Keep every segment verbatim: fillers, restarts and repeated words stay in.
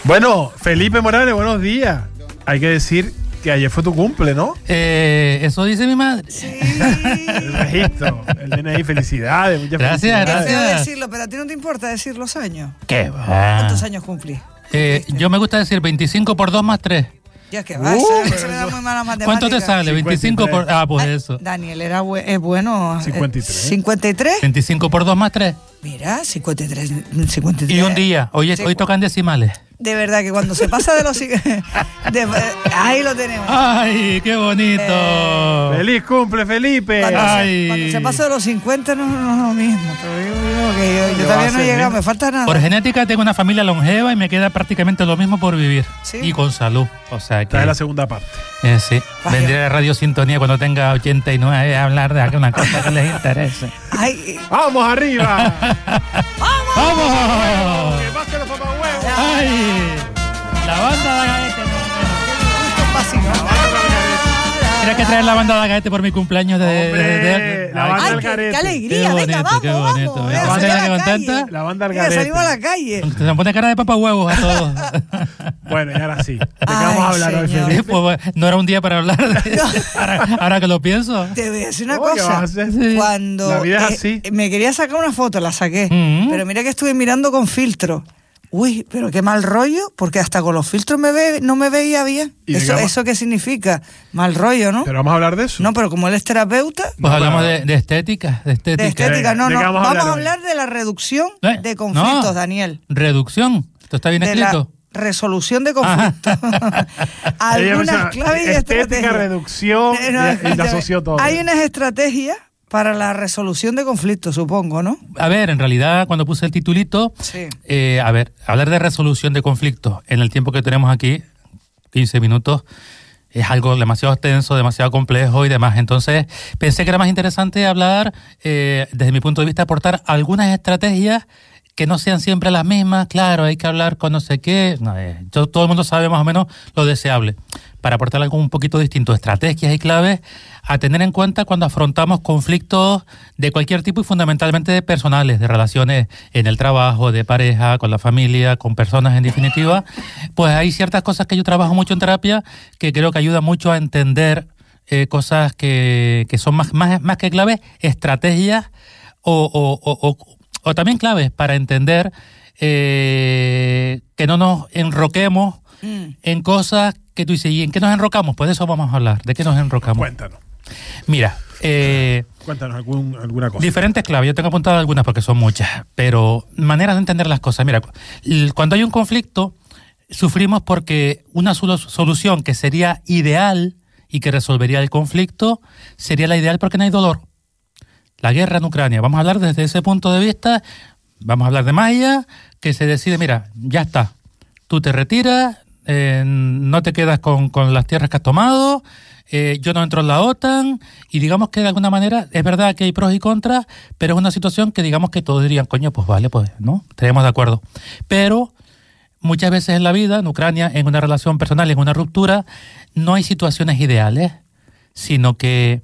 Bueno, Felipe Morales, buenos días. Hay que decir que ayer fue tu cumple, ¿no? Eh, eso dice mi madre. Sí. El registro, el D N I, felicidades, muchas Gracias, felicidades. Es feo gracias. decirlo, pero a ti no te importa decir los años. ¿Qué va? ¿Cuántos años cumplí? Eh, yo me gusta decir veinticinco por dos más tres. Ya que va, Uh, se, se me da muy mala matemática. ¿Cuánto te sale? veinticinco por... Ah, pues Ay, eso. Daniel era bu- es bueno. eh, cincuenta y tres. ¿cincuenta y tres? veinticinco por dos más tres. Mira, cincuenta y tres. cincuenta y tres. Y un día. Hoy, Sí, hoy tocan decimales. De verdad que cuando se pasa de los... de- ahí lo tenemos. ¡Ay, qué bonito! ¡Feliz cumple, Felipe! Cuando, Ay. se, cuando se pasa de los cincuenta no, no es lo mismo. Pero yo digo que yo, yo ¿Qué va todavía a no he ser, llegado, eh? me falta nada. Por genética tengo una familia longeva y me queda prácticamente lo mismo por vivir. Sí. Y con salud. O sea que... Esta es la segunda parte. Eh, sí. Vaya. Vendré a Radio Sintonía cuando tenga ochenta y nueve a hablar de alguna cosa que les interese. Ay, ¡Vamos arriba! ¡Vamos! ¡Que pasen los papahuevos! ¡Ay! La banda de Agaete. justo vacilón. Mira que traer la banda de Agaete por mi cumpleaños de... Hombre, de- de- la Ay, banda Ay, del qué, Garete. qué alegría, Qué venga, bonito, qué vamos, bonito. vamos. Venga, venga, ¿se salimos ven a la contenta? calle. La banda del Venga, Garete. salimos a la calle. Se pone cara de papahuevos a todos. Bueno, y ahora sí. ¿De qué Ay, vamos a hablar hoy, señor. Felipe? Pues, no era un día para hablar de ahora, ahora que lo pienso. Te voy a decir una ¿Cómo que vas a cosa. hacer? Sí. Cuando La vida es eh, así. me quería sacar una foto, la saqué. Mm. Pero mira que estuve mirando con filtro. Uy, pero qué mal rollo, porque hasta con los filtros me ve, no me veía bien. ¿Y de ¿Eso, qué vamos? ¿Eso qué significa? Mal rollo, ¿no? ¿Pero vamos a hablar de eso? No, pero como él es terapeuta, Pues No, hablamos pero- de, de estética, de estética. de estética, no, ¿De no. qué vamos Vamos, a a hablar hablar hoy? de la reducción Eh, de conflictos, no. Daniel. Reducción. Esto está bien De escrito. la resolución de conflictos. Ella Algunas menciona claves y estética, estrategias. reducción, Eh, no, y, y la escúchame. asoció todo. Hay unas estrategias para la resolución de conflictos, supongo, ¿no? A ver, en realidad, cuando puse el titulito, Sí. eh, a ver, hablar de resolución de conflictos en el tiempo que tenemos aquí, quince minutos, es algo demasiado extenso, demasiado complejo y demás. Entonces, pensé que era más interesante hablar, eh, desde mi punto de vista, aportar algunas estrategias que no sean siempre las mismas. Claro, hay que hablar con no sé qué. No, eh, yo- todo el mundo sabe más o menos lo deseable. Para aportar algo un poquito distinto, estrategias y claves a tener en cuenta cuando afrontamos conflictos de cualquier tipo y fundamentalmente de personales, de relaciones en el trabajo, de pareja, con la familia, con personas en definitiva. Pues hay ciertas cosas que yo trabajo mucho en terapia que creo que ayudan mucho a entender eh, cosas que, que son más, más, más que claves, estrategias o, o, o, o, o también claves para entender eh, que no nos enroquemos Mm. en cosas que tú dices, ¿y en qué nos enrocamos? Pues de eso vamos a hablar. ¿De qué nos enrocamos? Cuéntanos. Mira, eh, Cuéntanos algún, alguna cosa. diferentes claves. Yo tengo apuntado algunas porque son muchas, pero maneras de entender las cosas. Mira, l- cuando hay un conflicto, sufrimos porque una solo- solución que sería ideal y que resolvería el conflicto sería la ideal porque no hay dolor. La guerra en Ucrania. Vamos a hablar desde ese punto de vista. Vamos a hablar de Maya, que se decide, mira, ya está. Tú te retiras, eh, no te quedas con, con las tierras que has tomado, eh, yo no entro en la OTAN, y digamos que de alguna manera, es verdad que hay pros y contras, pero es una situación que digamos que todos dirían, coño, pues vale, pues, ¿no? Estaríamos de acuerdo. Pero muchas veces en la vida, en Ucrania, en una relación personal, en una ruptura, no hay situaciones ideales, sino que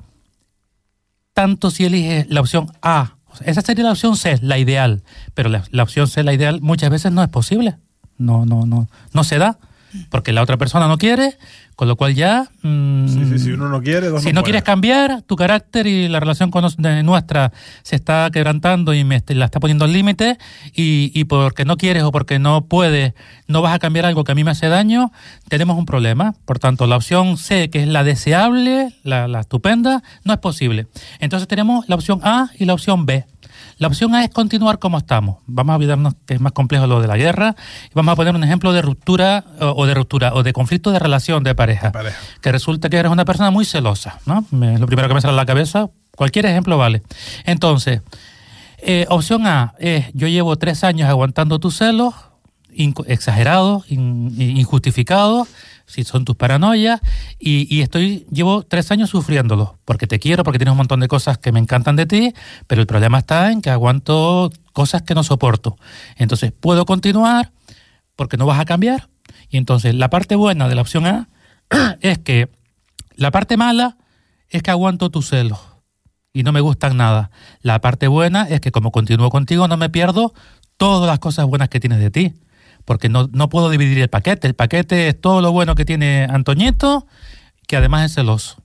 tanto si eliges la opción A, o sea, esa sería la opción C, la ideal, pero la, la opción C, la ideal, muchas veces no es posible. No, no, no, no se da, porque la otra persona no quiere, con lo cual ya... mmm, Sí, sí, si uno no quiere, dos si no no quieres pueden. cambiar, tu carácter y la relación con nos- de nuestra se está quebrantando y me est- la está poniendo al límite, y, y porque no quieres o porque no puedes, no vas a cambiar algo que a mí me hace daño, tenemos un problema. Por tanto, la opción C, que es la deseable, la, la estupenda, no es posible. Entonces tenemos la opción A y la opción B. La opción A es continuar como estamos. Vamos a olvidarnos que es más complejo lo de la guerra y vamos a poner un ejemplo de ruptura o, o de ruptura o de conflicto de relación de pareja. Pareja. Que resulta que eres una persona muy celosa, ¿no? Me- Es lo primero que me sale a la cabeza. Cualquier ejemplo vale. Entonces, eh, opción A es: yo llevo tres años aguantando tus celos, inco- exagerados, in- injustificados, si son tus paranoias, y, y estoy llevo tres años sufriéndolos, porque te quiero, porque tienes un montón de cosas que me encantan de ti, pero el problema está en que aguanto cosas que no soporto. Entonces, puedo continuar porque no vas a cambiar. Y entonces, la parte buena de la opción A es que la parte mala es que aguanto tus celos y no me gustan nada. La parte buena es que como continúo contigo no me pierdo todas las cosas buenas que tienes de ti. porque no, no puedo dividir el paquete. El paquete es todo lo bueno que tiene Antoñito, que además es celoso.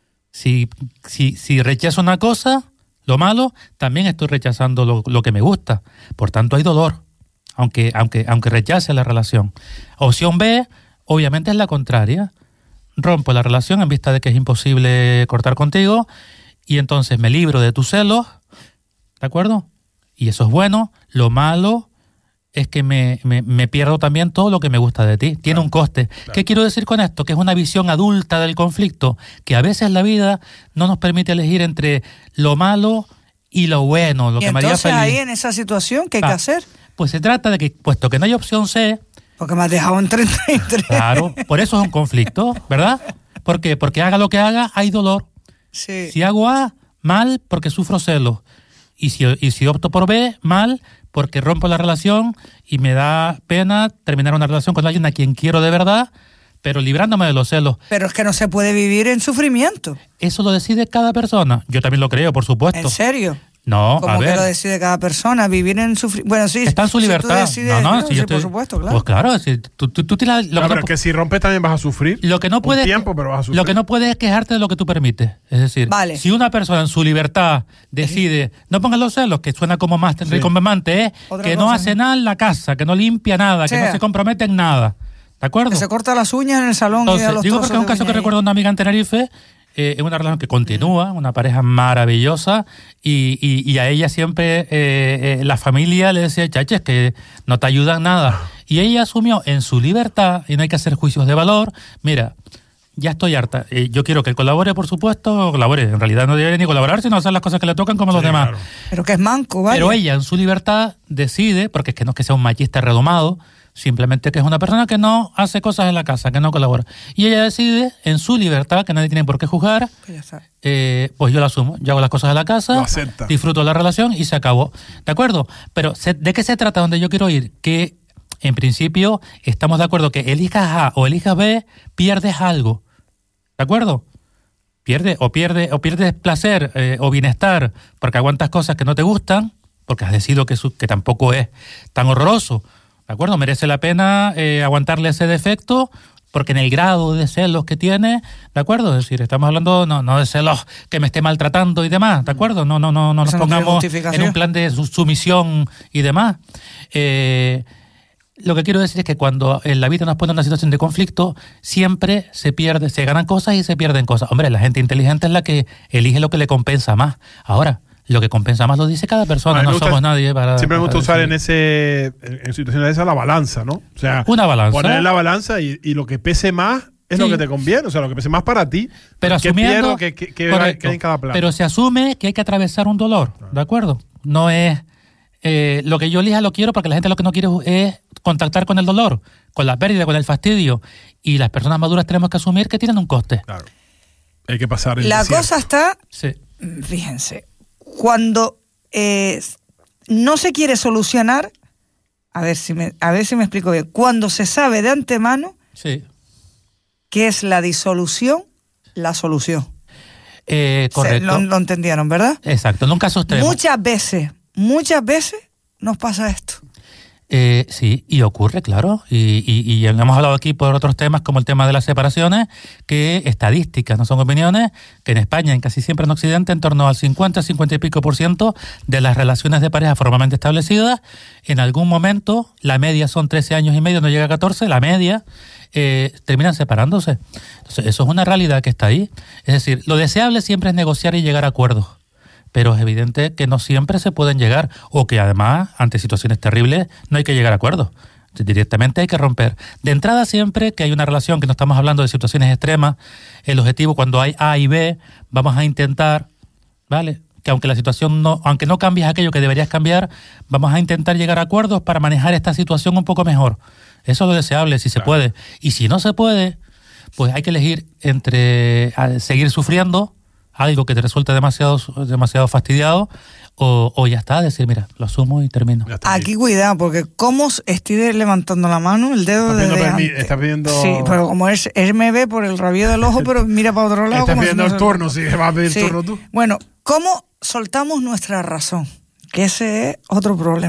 Si, si, si rechazo una cosa, lo malo, también estoy rechazando lo, lo que me gusta. Por tanto, hay dolor, aunque, aunque, aunque rechace la relación. Opción B, obviamente, es la contraria. Rompo la relación en vista de que es imposible cortar contigo y entonces me libro de tus celos, ¿de acuerdo? Y eso es bueno. Lo malo es que me, me, me pierdo también todo lo que me gusta de ti. Tiene claro, un coste. Claro. ¿Qué quiero decir con esto? Que es una visión adulta del conflicto, que a veces la vida no nos permite elegir entre lo malo y lo bueno, lo y que me haría feliz. Entonces ahí en esa situación, ¿qué hay ah, que hacer? Pues se trata de que, puesto que no hay opción C... Porque me has dejado en treinta y tres. Claro, por eso es un conflicto, ¿verdad? ¿Por qué? Porque haga lo que haga, hay dolor. Sí. Si hago A, mal, porque sufro celos. Y si, y si opto por B, mal, porque rompo la relación y me da pena terminar una relación con alguien a quien quiero de verdad, pero librándome de los celos. Pero es que no se puede vivir en sufrimiento. Eso lo decide cada persona. Yo también lo creo, por supuesto. ¿En serio? No, como a ver. que lo decide cada persona, vivir en sufrimiento. Bueno, sí. Está en su libertad. Si decides, no, no, no, si sí, yo estoy, por supuesto, claro. Pues claro, si tú, tú, tú tienes lo no, que pero no, que si rompes también vas a sufrir. Lo que no puedes, un tiempo, pero vas a sufrir. Lo que no puedes es quejarte de lo que tú permites. Es decir, vale. si una persona en su libertad decide, no pongas los celos, que suena como más recomendante, es Otra que cosa, no hace ¿no? nada en la casa, que no limpia nada, sea, que no se compromete en nada. ¿De acuerdo? Que se corta las uñas en el salón. Entonces, y da los digo porque es un caso que recuerdo de una amiga en Tenerife. Eh, es una relación que continúa, una pareja maravillosa, y, y, y a ella siempre eh, eh, la familia le decía, chaches, que no te ayudan nada. Y ella asumió en su libertad, y no hay que hacer juicios de valor, mira, ya estoy harta, eh, yo quiero que él colabore, por supuesto, colabore, en realidad no debe ni colaborar, sino hacer las cosas que le tocan como sí, los demás. Claro. Pero que es manco, ¿vale? Pero ella en su libertad decide, porque es que no es que sea un machista redomado, simplemente que es una persona que no hace cosas en la casa, que no colabora. Y ella decide, en su libertad, que nadie tiene por qué juzgar, pues, eh, pues yo la asumo. Yo hago las cosas en la casa, disfruto la relación y se acabó. ¿De acuerdo? Pero ¿de qué se trata donde yo quiero ir? Que, en principio, estamos de acuerdo que elijas A o elijas B, pierdes algo. ¿De acuerdo? Pierdes o pierdes, o pierdes placer eh, o bienestar porque aguantas cosas que no te gustan, porque has decidido que, su, que tampoco es tan horroroso. ¿De acuerdo? Merece la pena eh, aguantarle ese defecto porque en el grado de celos que tiene, ¿de acuerdo? Es decir, estamos hablando no, no de celos que me esté maltratando y demás, ¿de acuerdo? No, no, no, no nos pongamos en un plan de sumisión y demás. Eh, lo que quiero decir es que cuando en la vida nos pone en una situación de conflicto, siempre se pierde, se ganan cosas y se pierden cosas. Hombre, la gente inteligente es la que elige lo que le compensa más. Ahora, lo que compensa más lo dice cada persona, no somos nadie para... Siempre me gusta para usar en ese en, en situaciones de esa la balanza, ¿no? O sea, una balanza. Poner la balanza y, y lo que pese más es sí. lo que te conviene, o sea, lo que pese más para ti. Pero asumiendo... Que, que, que, que en cada plano. Pero se asume que hay que atravesar un dolor, ¿de acuerdo? No es... Eh, lo que yo elija lo quiero porque la gente lo que no quiere es contactar con el dolor, con la pérdida, con el fastidio. Y las personas maduras tenemos que asumir que tienen un coste. Claro. Hay que pasar el La desierto. cosa está... Sí. Fíjense, cuando... Eh, no se quiere solucionar, a ver si me, a ver si me explico bien, cuando se sabe de antemano sí. que es la disolución la solución. Eh, correcto. Se, lo, lo entendieron, ¿verdad? Exacto, en un caso extremo. Muchas veces, muchas veces nos pasa esto. Eh, sí, y ocurre, claro, y, y, y hemos hablado aquí por otros temas como el tema de las separaciones, que estadísticas, no son opiniones, que en España, en casi siempre en Occidente, en torno al cincuenta, cincuenta y pico por ciento de las relaciones de pareja formalmente establecidas, en algún momento, la media son trece años y medio, no llega a catorce, la media, eh, terminan separándose. Entonces, eso es una realidad que está ahí. Es decir, lo deseable siempre es negociar y llegar a acuerdos. Pero es evidente que no siempre se pueden llegar, o que además, ante situaciones terribles, no hay que llegar a acuerdos. Directamente hay que romper. De entrada, siempre que hay una relación, que no estamos hablando de situaciones extremas, el objetivo cuando hay A y B, vamos a intentar, ¿vale?, que aunque la situación no, aunque no cambies aquello que deberías cambiar, vamos a intentar llegar a acuerdos para manejar esta situación un poco mejor. Eso es lo deseable, si se puede. Y si no se puede, pues hay que elegir entre seguir sufriendo algo que te resulta demasiado, demasiado fastidiado, o, o ya está, decir, mira, lo asumo y termino. Aquí cuidado, porque como estoy levantando la mano, el dedo de delante. Está pidiendo... Sí, pero como él, él me ve por el rabillo del ojo, pero mira para otro lado. Está como pidiendo si no el se... turno, sí, vas a pedir sí. el turno tú. Bueno, ¿cómo soltamos nuestra razón? Que ese es otro problema.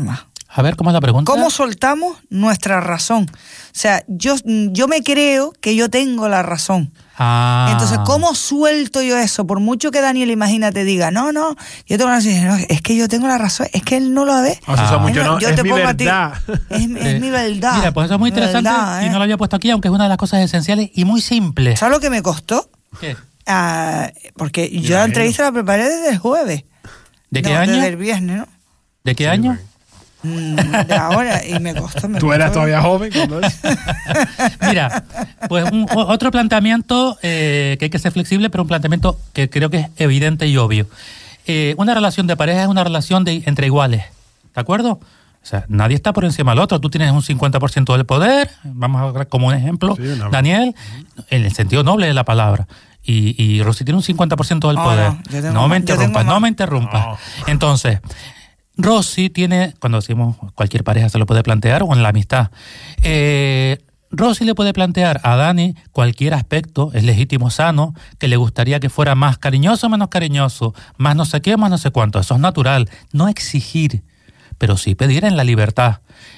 A ver, ¿cómo es la pregunta? ¿Cómo soltamos nuestra razón? O sea, yo, yo me creo que yo tengo la razón. Ah. Entonces, ¿cómo suelto yo eso? Por mucho que Daniel, imagínate, diga, no, no, yo tengo la razón. No, es que yo tengo la razón, es que él no lo ve. O sea, Ah. mucho, no, yo es te mi pongo verdad. a ti. Es, es Sí. mi verdad. Mira, pues eso es muy Mi interesante verdad, y ¿eh? no lo había puesto aquí, aunque es una de las cosas esenciales y muy simple. ¿Sabes lo que me costó? ¿Qué? Ah, porque yo imagino. la entrevista la preparé desde el jueves. ¿De qué No, año? Desde el viernes, ¿no? ¿De qué Sí, año? güey. Mm, de ahora, y me costó. Me Tú costó. eras todavía joven cuando eso. Mira, pues un, o- otro planteamiento eh, que hay que ser flexible, pero un planteamiento que creo que es evidente y obvio. Eh, una relación de pareja es una relación de, entre iguales, ¿de acuerdo? O sea, nadie está por encima del otro. Tú tienes un cincuenta por ciento del poder, vamos a ver como un ejemplo, Sí, una- Daniel, en el sentido noble de la palabra. Y, y Rosy tiene un cincuenta por ciento del No, poder. no, yo tengo No me más, yo tengo interrumpas, no más. me interrumpas. No. Entonces, Rosy tiene, cuando decimos cualquier pareja se lo puede plantear, o en la amistad, eh, Rosy le puede plantear a Dani cualquier aspecto, es legítimo, sano, que le gustaría que fuera más cariñoso o menos cariñoso, más no sé qué, más no sé cuánto. Eso es natural. No exigir, pero sí pedir en la libertad.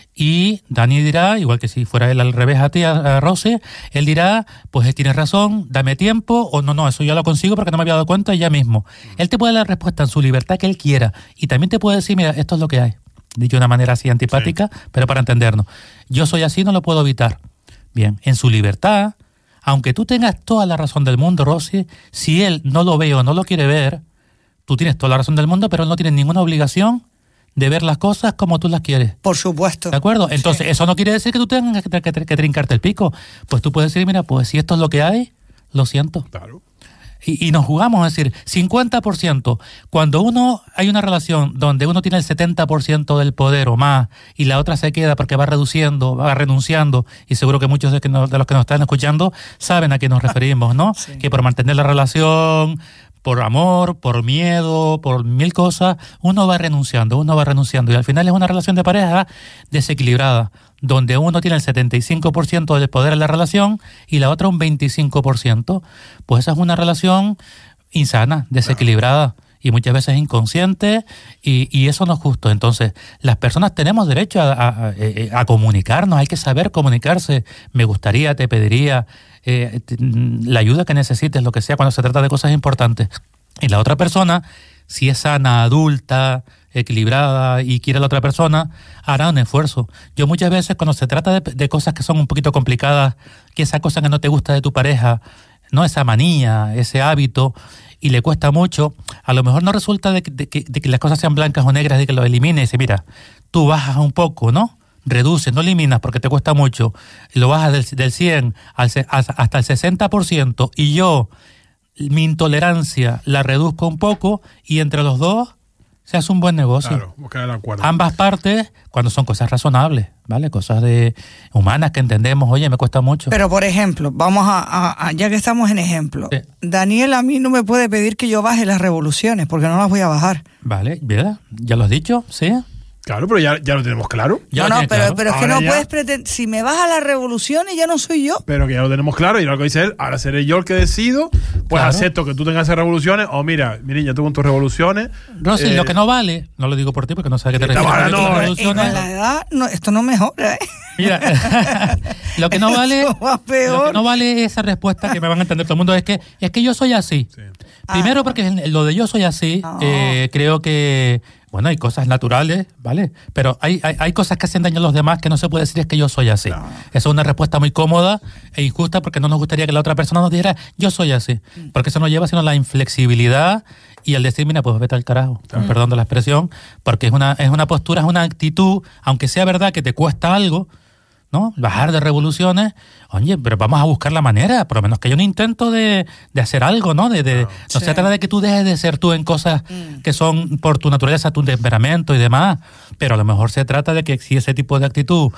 Y Dani dirá, igual que si fuera él al revés a ti, a, a Rosy, él dirá, pues él tiene razón, dame tiempo, o no, no, eso ya lo consigo porque no me había dado cuenta ya mismo. Él te puede dar la respuesta en su libertad que él quiera, y también te puede decir, mira, esto es lo que hay. Dicho de una manera así antipática, sí, pero para entendernos. Yo soy así, no lo puedo evitar. Bien, en su libertad, aunque tú tengas toda la razón del mundo, Rosy, si él no lo ve o no lo quiere ver, tú tienes toda la razón del mundo, pero él no tiene ninguna obligación de ver las cosas como tú las quieres. Por supuesto. ¿De acuerdo? Entonces, Sí. eso no quiere decir que tú tengas que, que, que trincarte el pico. Pues tú puedes decir, mira, pues si esto es lo que hay, lo siento. Claro. Y, y nos jugamos, es decir, cincuenta por ciento. Cuando uno hay una relación donde uno tiene el setenta por ciento del poder o más y la otra se queda porque va reduciendo, va renunciando, y seguro que muchos de, que nos, de los que nos están escuchando saben a qué nos referimos, ¿no? Sí. Que por mantener la relación, por amor, por miedo, por mil cosas, uno va renunciando, uno va renunciando. Y al final es una relación de pareja desequilibrada, donde uno tiene el setenta y cinco por ciento del poder en la relación y la otra un veinticinco por ciento. Pues esa es una relación insana, desequilibrada y muchas veces inconsciente, y, y eso no es justo. Entonces, las personas tenemos derecho a, a, a, a comunicarnos, hay que saber comunicarse. Me gustaría, te pediría, eh, te- la ayuda que necesites, lo que sea, cuando se trata de cosas importantes. Y la otra persona, si es sana, adulta, equilibrada y quiere a la otra persona, hará un esfuerzo. Yo muchas veces cuando se trata de, de cosas que son un poquito complicadas, que esa cosa que no te gusta de tu pareja, no esa manía, ese hábito, y le cuesta mucho, a lo mejor no resulta de, que- de que, de que las cosas sean blancas o negras, de que lo elimines. Y dice, mira, tú bajas un poco, ¿no? Reduces, no eliminas porque te cuesta mucho, lo bajas del, del cien al, se- hasta el sesenta por ciento, y yo mi intolerancia la reduzco un poco, y entre los dos se hace un buen negocio. Claro, buscar el acuerdo. Ambas partes, cuando son cosas razonables, ¿vale? Cosas de humanas que entendemos, oye, me cuesta mucho. Pero, por ejemplo, vamos a, a- a- ya que estamos en ejemplo, Sí. Daniel a mí no me puede pedir que yo baje las revoluciones, porque no las voy a bajar. Vale, ¿verdad? ¿Ya lo has dicho? ¿Sí? Claro, pero ya, ya lo tenemos claro. Ya no, lo no, tiene pero, claro. pero es que Ahora no ya- puedes pretender, si me baja las revoluciones ya no soy yo. Pero que ya lo tenemos claro, y lo que dice él, ahora seré yo el que decido, pues Claro. acepto que tú tengas esas revoluciones, o mira, mi niña, tú con tus revoluciones. Rosy, eh, lo que no vale, no lo digo por ti porque no sé a qué te Sí, refieres. ahora con no, las eh, Y revoluciones. con la edad, no, esto no mejora, ¿eh? Mira, lo que no vale, Esto va peor. lo que no vale esa respuesta que me van a entender todo el mundo es que es que yo soy así. Sí. Primero Ah. porque lo de yo soy así, No. eh, creo que, bueno, hay cosas naturales, ¿vale? Pero hay, hay, hay cosas que hacen daño a los demás que no se puede decir es que yo soy así. Claro. Esa es una respuesta muy cómoda e injusta porque no nos gustaría que la otra persona nos dijera yo soy así. Porque eso nos lleva sino la inflexibilidad y al decir, mira, pues vete al carajo, con perdón de la expresión, porque es una, es una postura, es una actitud, aunque sea verdad que te cuesta algo, ¿no? Bajar de revoluciones, oye, pero vamos a buscar la manera, por lo menos que haya un intento de, de hacer algo, ¿no? De, de, no Sí. se trata de que tú dejes de ser tú en cosas Mm. que son por tu naturaleza, tu temperamento y demás, pero a lo mejor se trata de que si ese tipo de actitud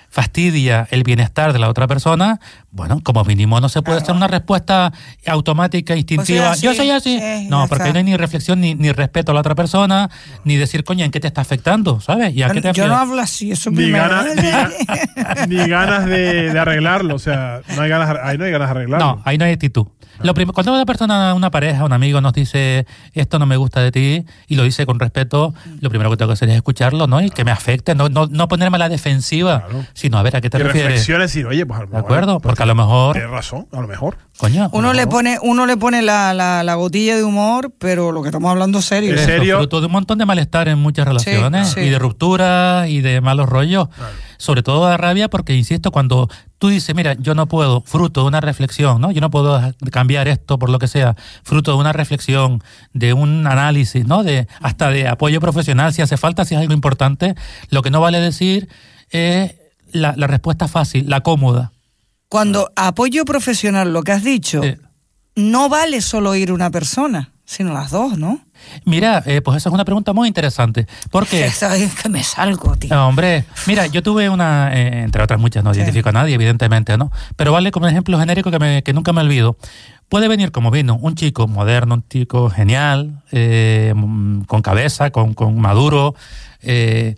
fastidia el bienestar de la otra persona, bueno, como mínimo no se puede Claro. hacer una respuesta automática, instintiva. O sea, Yo sí, soy así. sí, no, ya porque está. no hay ni reflexión, ni, ni respeto a la otra persona, ni decir, coño, ¿en qué te está afectando? ¿Sabes? ¿Y a qué te Yo no afecta? hablo así, eso Ni primero. ganas, ni, ga- ni ganas de, de arreglarlo. O sea, no hay ganas, ahí no hay ganas de arreglarlo. No, ahí no hay actitud. Lo prim- cuando una persona, una pareja, un amigo nos dice esto no me gusta de ti y lo dice con respeto, lo primero que tengo que hacer es escucharlo, ¿no? Y que me afecte, no, no, no ponerme a la defensiva, Claro. sino a ver a qué te Y refieres. reflexiones y decir, oye, pues a lo ¿De mejor. acuerdo? pues, Porque a lo mejor, Tienes razón, a lo mejor. coño, Uno a lo le mejor pone, uno le pone la, la, la gotilla de humor, pero lo que estamos hablando es serio. ¿En eso, serio? fruto de un montón de malestar en muchas relaciones sí. y de rupturas y de malos rollos. Claro. Sobre todo da rabia porque, insisto, cuando tú dices, mira, yo no puedo, fruto de una reflexión, ¿no? Yo no puedo cambiar esto por lo que sea, fruto de una reflexión, de un análisis, ¿no? De hasta de apoyo profesional, si hace falta, si es algo importante. Lo que no vale decir es la, la respuesta fácil, la cómoda. Cuando apoyo profesional, lo que has dicho, Eh, no vale solo ir una persona, sino las dos, ¿no? mira, eh, pues esa es una pregunta muy interesante. Porque Es que me salgo, tío. No, hombre, mira, yo tuve una, eh, entre otras muchas, no Sí. identifico a nadie, evidentemente, ¿no? Pero vale como ejemplo genérico que, me, que nunca me olvido. Puede venir como vino un chico moderno, un chico genial, eh, mm, con cabeza, con, con maduro, eh,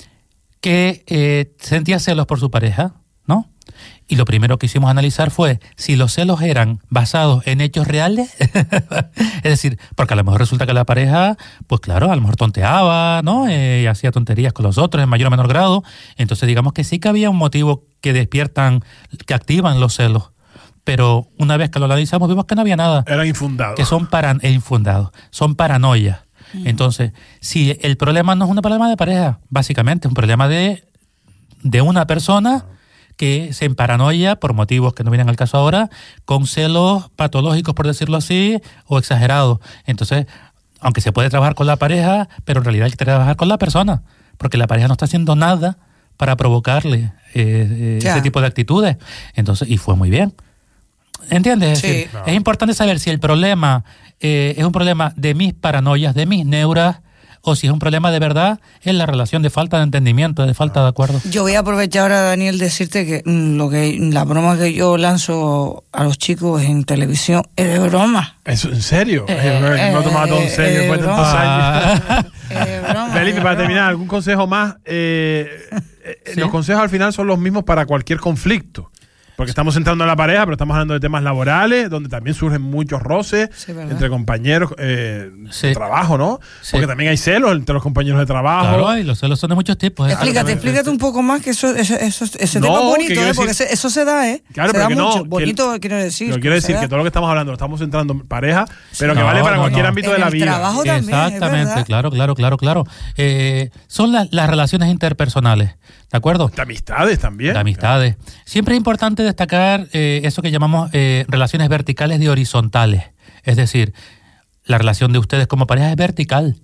que eh, sentía celos por su pareja, ¿no? Y lo primero que hicimos analizar fue si los celos eran basados en hechos reales. Es decir, porque a lo mejor resulta que la pareja, pues claro, a lo mejor tonteaba, ¿no? Eh, y hacía tonterías con los otros en mayor o menor grado. Entonces digamos que sí que había un motivo que despiertan, que activan los celos. Pero una vez que lo analizamos vimos que no había nada. Eran infundados. Que son para, e infundados, son paranoias. Entonces, si el problema no es un problema de pareja, básicamente es un problema de, de una persona que se emparanoia por motivos que no vienen al caso ahora, con celos patológicos, por decirlo así, o exagerados. Entonces, aunque se puede trabajar con la pareja, pero en realidad hay que trabajar con la persona, porque la pareja no está haciendo nada para provocarle eh, eh, Ya. ese tipo de actitudes. Entonces, y fue muy bien. ¿Entiendes? Es, Sí. decir, Claro. es importante saber si el problema eh, es un problema de mis paranoias, de mis neuras, o si es un problema de verdad en la relación de falta de entendimiento, de falta de acuerdo. Yo voy a aprovechar ahora, Daniel, decirte que mm, lo que la broma que yo lanzo a los chicos en televisión es de broma. ¿Eso en serio? Eh, Eh, no he tomado todo en serio eh, después de tantos broma. años. Es de broma, Felipe, es de para broma. terminar, ¿algún consejo más? Eh, eh, Sí. Los consejos al final son los mismos para cualquier conflicto. Porque estamos entrando en la pareja, pero estamos hablando de temas laborales, donde también surgen muchos roces Sí, ¿verdad? entre compañeros eh, Sí. de trabajo, ¿no? Sí. Porque también hay celos entre los compañeros de trabajo. Claro, y los celos son de muchos tipos. ¿eh? Explícate, explícate un poco más que eso, eso, eso- ese No, tema es que bonito, quiero ¿eh? Porque decir- ese- eso se da, ¿eh? Claro, se pero da que no, mucho. que- Bonito, quiero decir. Pero quiero se decir da. que todo lo que estamos hablando lo estamos centrando en pareja, pero que No, vale para no, cualquier no. ámbito En de la el vida. trabajo también, es Exactamente, verdad. claro, claro, claro, claro. Eh, son las- las relaciones interpersonales, ¿de acuerdo? De amistades también. De amistades. Siempre es importante destacar eh, eso que llamamos eh, relaciones verticales y horizontales. Es decir, la relación de ustedes como pareja es vertical.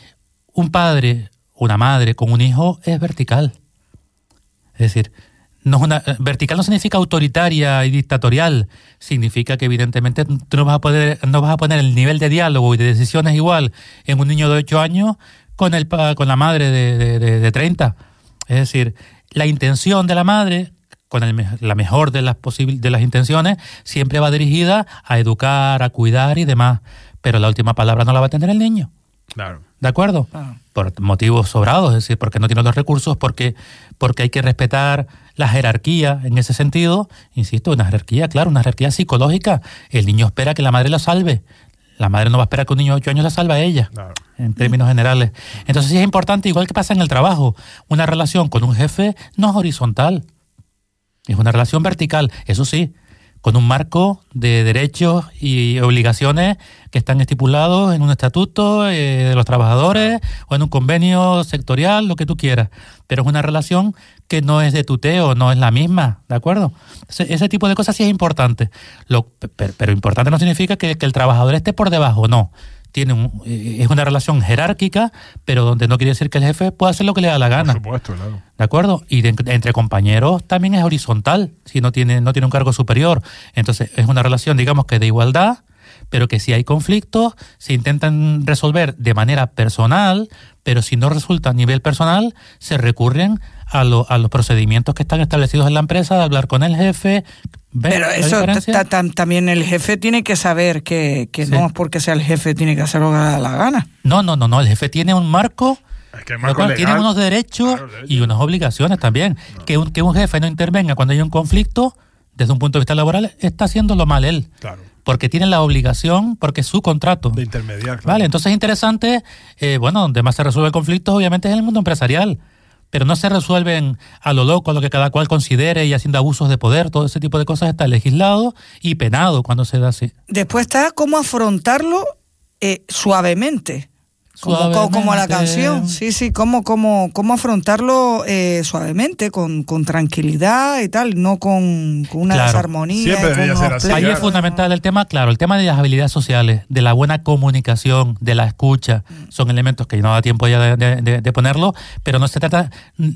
Un padre, una madre con un hijo es vertical. Es decir, no es una, vertical no significa autoritaria y dictatorial. Significa que evidentemente tú no vas a poder, no vas a poner el nivel de diálogo y de decisiones igual en un niño de ocho años con, el, pa- con la madre de, de, de, de treinta. Es decir, la intención de la madre, con el, me- la mejor de las, posibil- de las intenciones, siempre va dirigida a educar, a cuidar y demás. Pero la última palabra no la va a tener el niño. Claro. ¿De acuerdo? Ah. Por motivos sobrados, es decir, porque no tiene los recursos, porque, porque hay que respetar la jerarquía en ese sentido. Insisto, una jerarquía, claro, una jerarquía psicológica. El niño espera que la madre la salve. La madre no va a esperar que un niño de ocho años la salve a ella, Claro. en términos generales. Entonces sí es importante, igual que pasa en el trabajo, una relación con un jefe no es horizontal, es una relación vertical, eso sí, con un marco de derechos y obligaciones que están estipulados en un estatuto eh, de los trabajadores o en un convenio sectorial, lo que tú quieras. Pero es una relación que no es de tuteo, no es la misma, ¿de acuerdo? Ese, ese tipo de cosas sí es importante. Lo, pero, pero importante no significa que, que el trabajador esté por debajo, no. Tiene un, eh, es una relación jerárquica, pero donde no quiere decir que el jefe pueda hacer lo que le da la gana. Por supuesto, claro. ¿De acuerdo? Y de- entre compañeros también es horizontal, si no tiene, no tiene un cargo superior. Entonces es una relación, digamos que de igualdad, pero que si hay conflictos, se intentan resolver de manera personal, pero si no resulta a nivel personal, se recurren a, lo, a los procedimientos que están establecidos en la empresa, de hablar con el jefe. Pero eso ta, ta, también el jefe tiene que saber que, que sí. no es porque sea el jefe tiene que hacer lo que le da la gana. No, no, no, no. El jefe tiene un marco, es que el marco legal, tiene unos derechos claro, y unas obligaciones también. No. Que, un, que un jefe no intervenga cuando hay un conflicto, desde un punto de vista laboral, está haciéndolo mal él. Claro. Porque tiene la obligación, porque es su contrato. De intermediar, claro. Vale, entonces es interesante, eh, bueno, donde más se resuelve conflictos obviamente es en el mundo empresarial. Pero no se resuelven a lo loco, a lo que cada cual considere y haciendo abusos de poder. Todo ese tipo de cosas está legislado y penado cuando se da así. Después está cómo afrontarlo eh, suavemente. Como, Suavemente. como la canción, sí, sí, cómo, cómo, cómo afrontarlo eh, suavemente, con, con tranquilidad y tal, no con, con una claro. desarmonía. Siempre debería ser así. Ahí es fundamental el tema, claro, el tema de las habilidades sociales, de la buena comunicación, de la escucha, son elementos que no da tiempo ya de, de, de ponerlo, pero no se trata,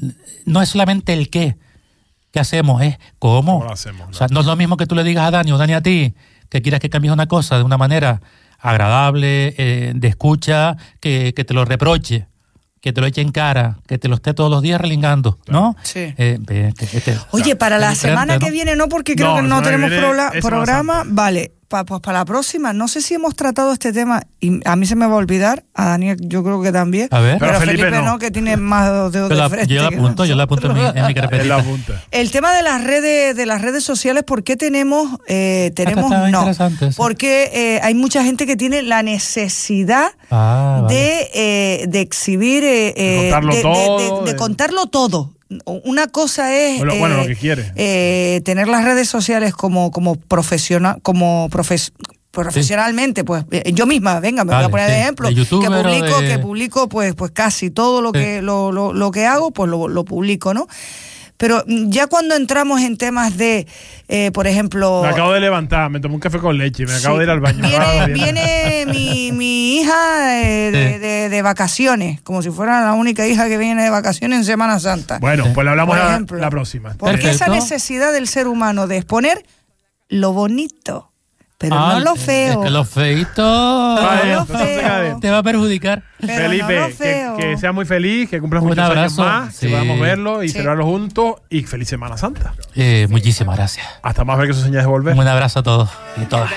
no es solamente el qué, qué hacemos, es cómo. ¿Cómo lo hacemos? Claro. O sea, no es lo mismo que tú le digas a Dani o Dani a ti, que quieras que cambies una cosa de una manera agradable, eh, de escucha, que, que te lo reproche, que te lo eche en cara, que te lo esté todos los días relingando, ¿no? Sí. Eh, eh, que, que te, Oye, para la semana ¿no? que viene no, porque creo no, que no tenemos viene, prola- programa. Vale, pa, pues para la próxima, no sé si hemos tratado este tema, y a mí se me va a olvidar, a Daniel yo creo que también, A ver. pero, Pero Felipe, Felipe no. no, que tiene más dedos de la, frente. yo la que apunto, yo la apunto en mi, en mi Él carpetita. la apunta. El tema de las redes, de las redes sociales, ¿por qué tenemos, eh, tenemos estaba no? interesante, sí. Porque eh, hay mucha gente que tiene la necesidad Ah, vale. de, eh, de exhibir, eh, De contarlo de, de- todo, de- de de- contarlo todo. Una cosa es Bueno, eh, bueno, lo que quiere. eh, tener las redes sociales como como profesional, como profes, profesionalmente, pues eh, yo misma, venga, me Vale, voy a poner de sí. ejemplo, De que youtuber o publico, de- que publico, pues, pues casi todo lo Sí. que lo, lo, lo que hago, pues lo, lo publico, ¿no? Pero ya cuando entramos en temas de, eh, por ejemplo... Me acabo de levantar, me tomé un café con leche, me acabo Sí. de ir al baño. Viene, viene mi, mi hija eh, de, Sí. de, de vacaciones, como si fuera la única hija que viene de vacaciones en Semana Santa. Bueno, pues lo hablamos Por la, ejemplo. la próxima. Porque Perfecto. esa necesidad del ser humano de exponer lo bonito, pero Ah, no lo feo. Es que lo feito Vale, lo entonces, feo. fíjate. te va a perjudicar. Pero Felipe, no lo que, feo. que sea muy feliz, que cumplas Un muchos abrazo. años más, Sí. que podamos verlo y Sí. celebrarlo juntos y feliz Semana Santa. Eh, muchísimas gracias. Hasta más ver que sus señales de volver. Un abrazo a todos y todas.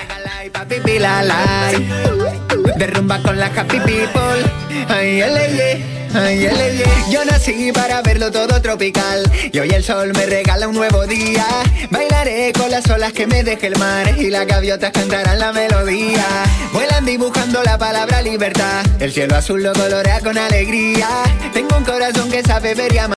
De rumba con la happy people. Ay, ele, ay, ele, yo nací para verlo todo tropical. Y hoy el sol me regala un nuevo día. Bailaré con las olas que me deje el mar. Y las gaviotas cantarán la melodía. Vuelan dibujando la palabra libertad. El cielo azul lo colorea con alegría. Tengo un corazón que sabe ver y amar.